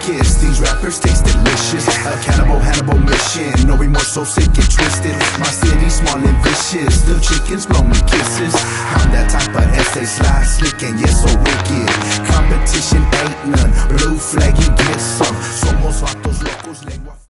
quickest. These rappers taste delicious. A cannibal Hannibal mission. No remorse, so sick and twisted. My city small and vicious. Little chickens blow me kisses. I'm that type of essay, sly, slick, and yes, so wicked. Competition ain't none. Blue flag, you get some. Somos vatos locos, lengua.